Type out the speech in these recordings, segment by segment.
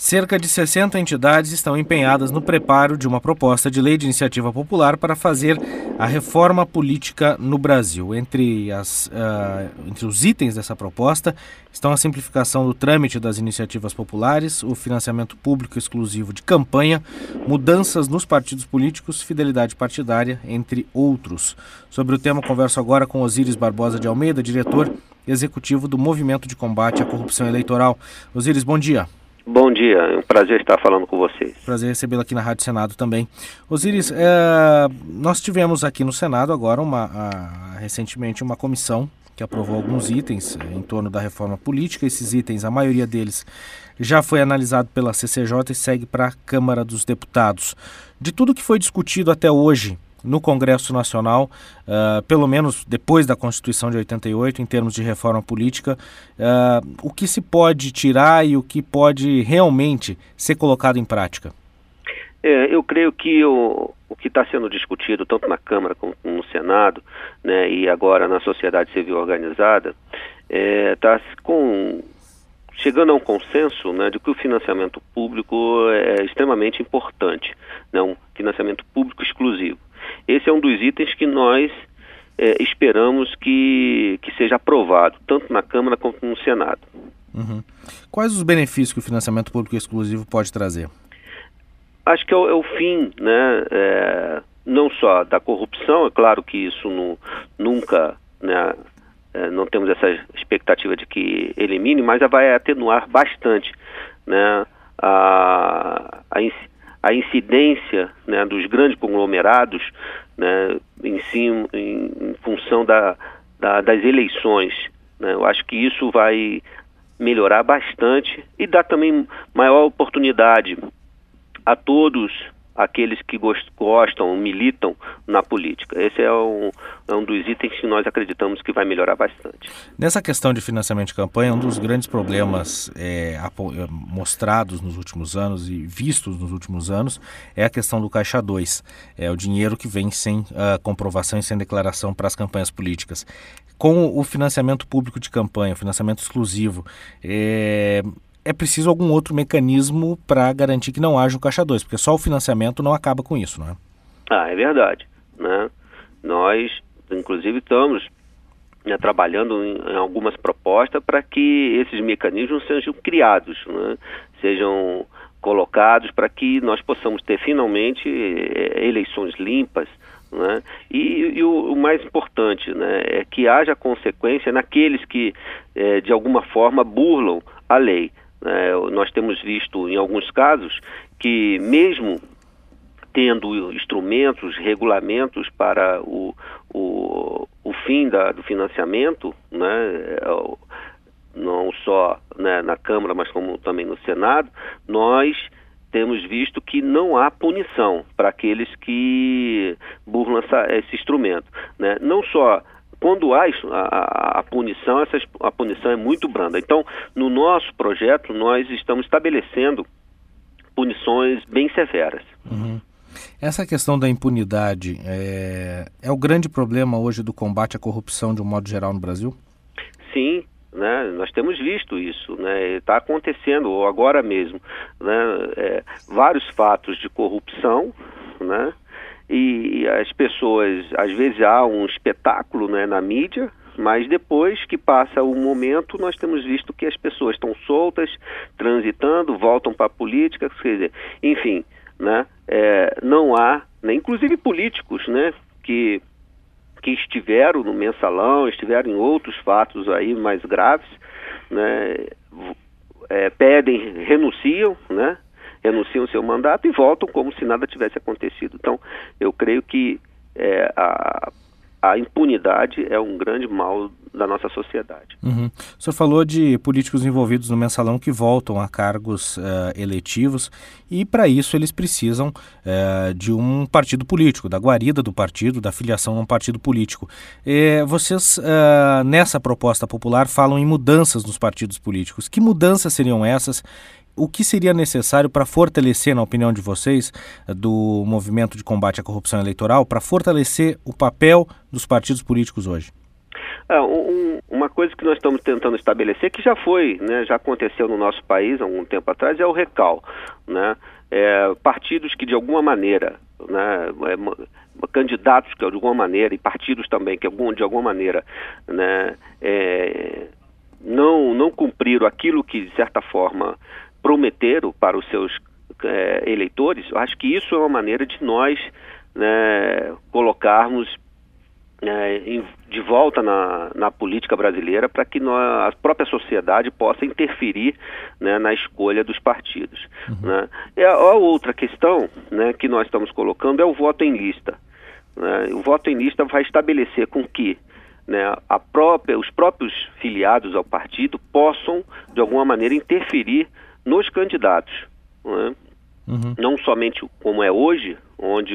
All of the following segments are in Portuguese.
Cerca de 60 entidades estão empenhadas no preparo de uma proposta de lei de iniciativa popular para fazer a reforma política no Brasil. Entre os itens dessa proposta estão a simplificação do trâmite das iniciativas populares, o financiamento público exclusivo de campanha, mudanças nos partidos políticos, fidelidade partidária, entre outros. Sobre o tema, converso agora com Osíris Barbosa de Almeida, diretor executivo do Movimento de Combate à Corrupção Eleitoral. Osíris, bom dia. Bom dia, é um prazer estar falando com vocês. Prazer recebê-lo aqui na Rádio Senado também. Osíris, nós tivemos aqui no Senado agora, recentemente, uma comissão que aprovou alguns itens em torno da reforma política. Esses itens, a maioria deles, já foi analisado pela CCJ e segue para a Câmara dos Deputados. De tudo que foi discutido até hoje no Congresso Nacional, pelo menos depois da Constituição de 88, em termos de reforma política, o que se pode tirar e o que pode realmente ser colocado em prática? Eu creio que o que está sendo discutido tanto na Câmara como no Senado, né, e agora na sociedade civil organizada, está chegando a um consenso, né, de que o financiamento público é extremamente importante, né, um financiamento público exclusivo. Esse é um dos itens que nós esperamos que seja aprovado, tanto na Câmara quanto no Senado. Uhum. Quais os benefícios que o financiamento público exclusivo pode trazer? Acho que é o fim, né, não só da corrupção, é claro que isso nunca, né, não temos essa expectativa de que elimine, mas vai atenuar bastante, né, a incidência, né, dos grandes conglomerados, né, em função das eleições, né. Eu acho que isso vai melhorar bastante e dar também maior oportunidade a todos aqueles que gostam, militam na política. Esse é um dos itens que nós acreditamos que vai melhorar bastante. Nessa questão de financiamento de campanha, um dos grandes problemas mostrados nos últimos anos e vistos nos últimos anos é a questão do Caixa 2. É o dinheiro que vem sem comprovação e sem declaração para as campanhas políticas. Com o financiamento público de campanha, o financiamento exclusivo, é preciso algum outro mecanismo para garantir que não haja o Caixa 2, porque só o financiamento não acaba com isso, não é? É verdade, né? Nós, inclusive, estamos, né, trabalhando em algumas propostas para que esses mecanismos sejam criados, né? Sejam colocados para que nós possamos ter finalmente eleições limpas, né? E o mais importante, né, é que haja consequência naqueles que, de alguma forma, burlam a lei. Nós temos visto em alguns casos que mesmo tendo instrumentos, regulamentos para o fim do financiamento, né, não só, né, na Câmara, mas como também no Senado, nós temos visto que não há punição para aqueles que burlam esse instrumento, né? Não só quando há a punição, a punição é muito branda. Então, no nosso projeto, nós estamos estabelecendo punições bem severas. Uhum. Essa questão da impunidade é o grande problema hoje do combate à corrupção de um modo geral no Brasil? Sim, né? Nós temos visto isso, né? Está acontecendo, ou agora mesmo, né? Vários fatos de corrupção, né? E as pessoas, às vezes há um espetáculo, né, na mídia, mas depois que passa o momento, nós temos visto que as pessoas estão soltas, transitando, voltam para a política, quer dizer, enfim, né, não há, né, inclusive políticos, né, que estiveram no mensalão, estiveram em outros fatos aí mais graves, né, renunciam, né, renunciam ao seu mandato e voltam como se nada tivesse acontecido. Então, eu creio que a impunidade é um grande mal da nossa sociedade. Uhum. O senhor falou de políticos envolvidos no mensalão que voltam a cargos eletivos e, para isso, eles precisam de um partido político, da guarida do partido, da filiação a um partido político. Vocês, nessa proposta popular, falam em mudanças nos partidos políticos. Que mudanças seriam essas? O que seria necessário para fortalecer, na opinião de vocês, do movimento de combate à corrupção eleitoral, para fortalecer o papel dos partidos políticos hoje? Uma coisa que nós estamos tentando estabelecer, que já foi, né, já aconteceu no nosso país há algum tempo atrás, é o recal, né? Partidos que de alguma maneira, né, candidatos que de alguma maneira, e partidos também que de alguma maneira, né, não cumpriram aquilo que de certa forma prometeram para os seus eleitores. Eu acho que isso é uma maneira de nós, né, colocarmos de volta na política brasileira, para que a própria sociedade possa interferir, né, na escolha dos partidos. Né? A outra questão, né, que nós estamos colocando é o voto em lista. Né? O voto em lista vai estabelecer com que, né, os próprios filiados ao partido possam, de alguma maneira, interferir nos candidatos. Né? Não somente como é hoje, onde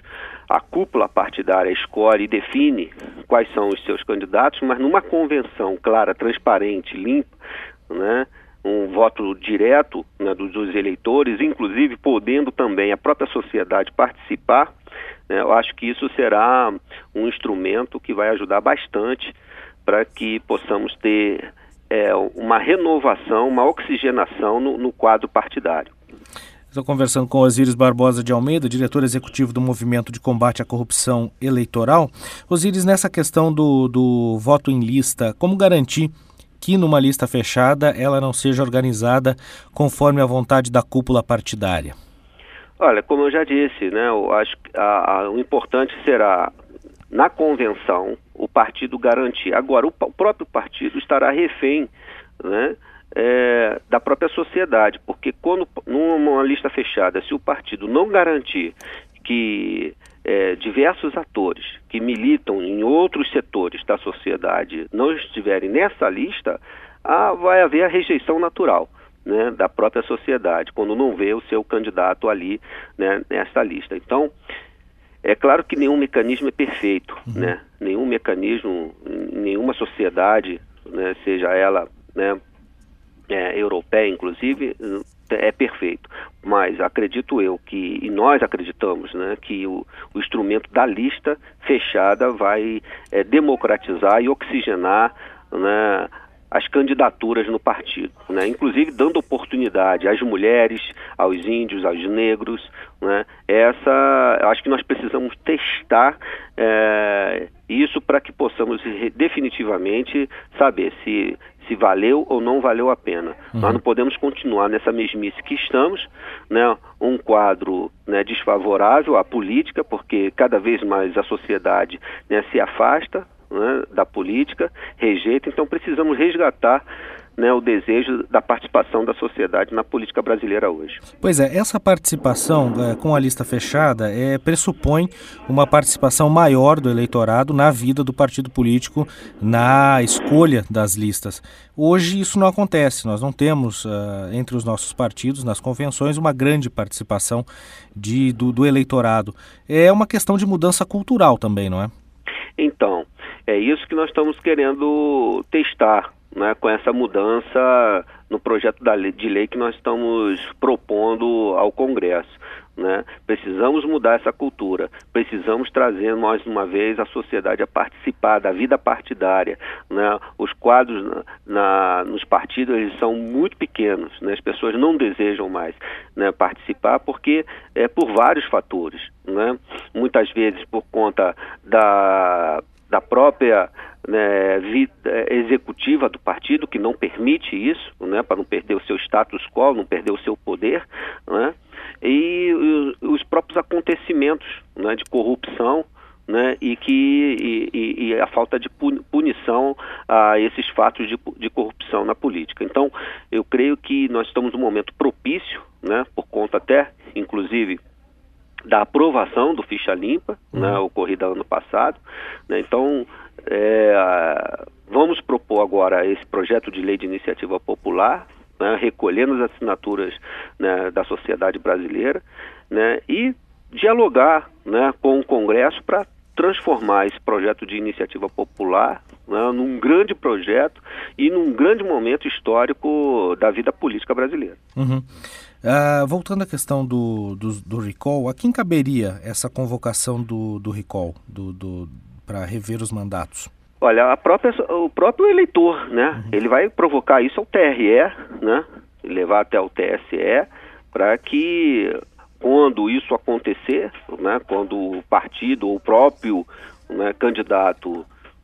a cúpula partidária escolhe e define quais são os seus candidatos, mas numa convenção clara, transparente, limpa, né, um voto direto, né, dos eleitores, inclusive podendo também a própria sociedade participar. Né, eu acho que isso será um instrumento que vai ajudar bastante para que possamos ter uma renovação, uma oxigenação no quadro partidário. Estou conversando com Osíris Barbosa de Almeida, diretor executivo do Movimento de Combate à Corrupção Eleitoral. Osíris, nessa questão do voto em lista, como garantir que numa lista fechada ela não seja organizada conforme a vontade da cúpula partidária? Olha, como eu já disse, né, eu acho que o importante será, na convenção, o partido garantir. Agora, o próprio partido estará refém, né, da própria sociedade, porque quando numa lista fechada, se o partido não garantir que diversos atores que militam em outros setores da sociedade não estiverem nessa lista, vai haver a rejeição natural, né, da própria sociedade, quando não vê o seu candidato ali, né, nessa lista. Então, é claro que nenhum mecanismo é perfeito, né? Nenhum mecanismo, nenhuma sociedade, né, seja ela, né, europeia inclusive, é perfeito. Mas acredito eu e nós acreditamos, né, que o instrumento da lista fechada vai democratizar e oxigenar, né, as candidaturas no partido, né? Inclusive dando oportunidade às mulheres, aos índios, aos negros, né? Acho que nós precisamos testar isso para que possamos definitivamente saber se valeu ou não valeu a pena. Nós não podemos continuar nessa mesmice que estamos, né? Um quadro, né, desfavorável à política, porque cada vez mais a sociedade, né, se afasta, né, da política, rejeita. Então precisamos resgatar, né, o desejo da participação da sociedade na política brasileira hoje. Pois é, essa participação com a lista fechada pressupõe uma participação maior do eleitorado na vida do partido político, na escolha das listas. Hoje isso não acontece, nós não temos entre os nossos partidos, nas convenções, uma grande participação do eleitorado. É uma questão de mudança cultural também, não é? Então, é isso que nós estamos querendo testar, né, com essa mudança no projeto de lei que nós estamos propondo ao Congresso. Né? Precisamos mudar essa cultura, precisamos trazer mais uma vez a sociedade a participar da vida partidária. Né? Os quadros nos partidos, eles são muito pequenos, né? As pessoas não desejam mais, né, participar porque por vários fatores, né? Muitas vezes por conta da própria, né, vida executiva do partido, que não permite isso, né, para não perder o seu status quo, não perder o seu poder, né, e os próprios acontecimentos, né, de corrupção, né, e a falta de punição a esses fatos de corrupção na política. Então, eu creio que nós estamos num momento propício, né, por conta até, inclusive, da aprovação do Ficha Limpa, né, ocorrida ano passado, né? Então, vamos propor agora esse projeto de lei de iniciativa popular, né, recolhendo as assinaturas, né, da sociedade brasileira, né, e dialogar, né, com o Congresso para transformar esse projeto de iniciativa popular, né, num grande projeto e num grande momento histórico da vida política brasileira. Voltando à questão do recall, a quem caberia essa convocação do recall, para rever os mandatos? Olha, o próprio eleitor, né? Ele vai provocar isso ao TRE, né? Levar até o TSE para que, quando isso acontecer, né? Quando o partido ou o próprio, né, candidato,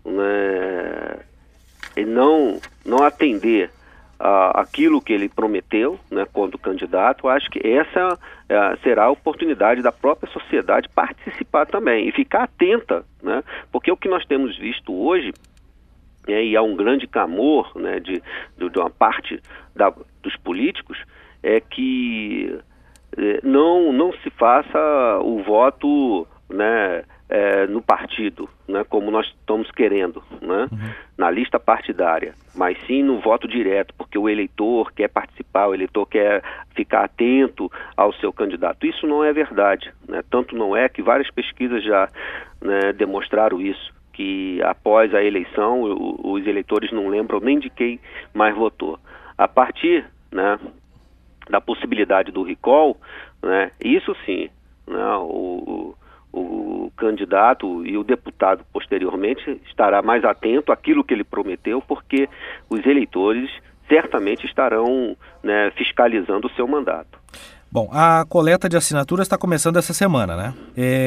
né, ele não atender aquilo que ele prometeu, né, quando candidato, acho que essa será a oportunidade da própria sociedade participar também e ficar atenta, né, porque o que nós temos visto hoje, e há um grande clamor, né, de uma parte dos políticos, é que não se faça o voto, né, no partido, né, como nós estamos querendo, né, na lista partidária, mas sim no voto direto, porque o eleitor quer participar, o eleitor quer ficar atento ao seu candidato. Isso não é verdade, né? Tanto não é que várias pesquisas já, né, demonstraram isso, que após a eleição os eleitores não lembram nem de quem mais votou. A partir, né, da possibilidade do recall, né, isso sim, né, o candidato e o deputado posteriormente estará mais atento àquilo que ele prometeu, porque os eleitores certamente estarão, né, fiscalizando o seu mandato. Bom, a coleta de assinaturas está começando essa semana, né?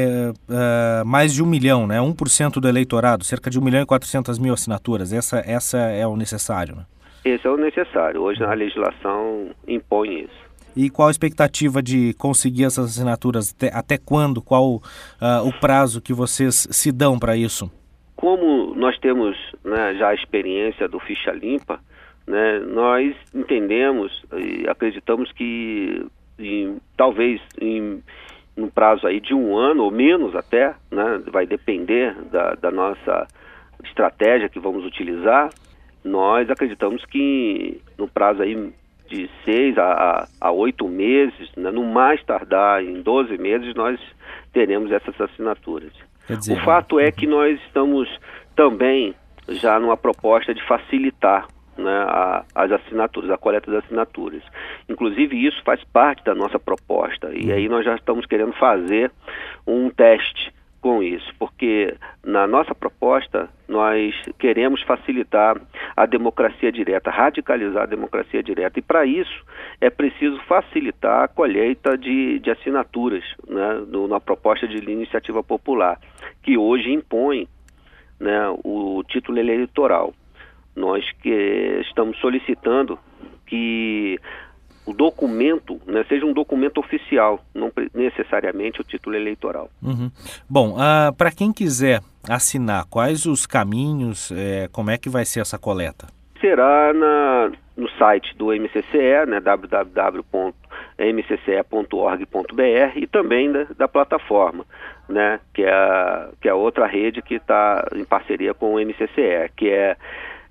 Mais de 1 milhão, né? 1% do eleitorado, cerca de 1.400.000 assinaturas. Essa é o necessário, né? Esse é o necessário. Hoje a legislação impõe isso. E qual a expectativa de conseguir essas assinaturas? Até quando? Qual o prazo que vocês se dão para isso? Como nós temos, né, já a experiência do Ficha Limpa, né, nós entendemos e acreditamos que talvez no prazo aí de 1 ano ou menos até, né, vai depender da nossa estratégia que vamos utilizar. Nós acreditamos que no prazo aí de 6 a 8 meses, né, no mais tardar em 12 meses, nós teremos essas assinaturas. Quer dizer, o fato é que nós estamos também já numa proposta de facilitar, né, as assinaturas, a coleta das assinaturas. Inclusive isso faz parte da nossa proposta e aí nós já estamos querendo fazer um teste com isso, porque na nossa proposta nós queremos facilitar a democracia direta, radicalizar a democracia direta, e para isso é preciso facilitar a colheita de assinaturas, né, na proposta de iniciativa popular, que hoje impõe, né, o título eleitoral. Nós que estamos solicitando que o documento, né, seja um documento oficial, não necessariamente o título eleitoral. Bom, para quem quiser assinar, quais os caminhos, como é que vai ser essa coleta? Será no site do MCCE, né, www.mcce.org.br, e também da plataforma, né, que é outra rede que está em parceria com o MCCE, que é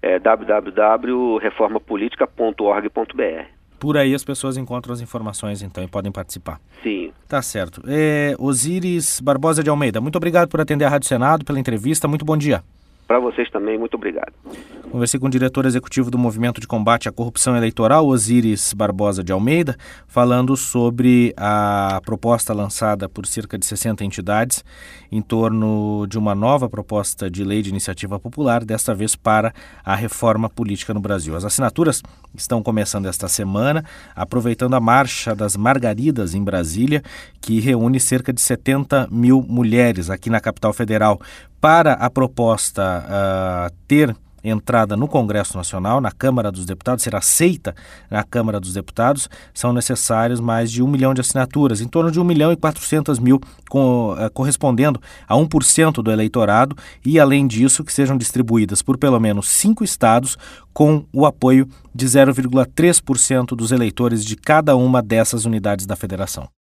www.reformapolitica.org.br. Por aí as pessoas encontram as informações, então, e podem participar. Sim. Tá certo. Osíris Barbosa de Almeida, muito obrigado por atender a Rádio Senado, pela entrevista. Muito bom dia. Para vocês também, muito obrigado. Conversei com o diretor executivo do Movimento de Combate à Corrupção Eleitoral, Osíris Barbosa de Almeida, falando sobre a proposta lançada por cerca de 60 entidades em torno de uma nova proposta de lei de iniciativa popular, desta vez para a reforma política no Brasil. As assinaturas estão começando esta semana, aproveitando a Marcha das Margaridas em Brasília, que reúne cerca de 70 mil mulheres aqui na capital federal. Para a proposta ter entrada no Congresso Nacional, na Câmara dos Deputados, ser aceita na Câmara dos Deputados, são necessários mais de 1 milhão de assinaturas, em torno de 1.400.000, correspondendo a 1% do eleitorado, e além disso que sejam distribuídas por pelo menos 5 estados, com o apoio de 0,3% dos eleitores de cada uma dessas unidades da federação.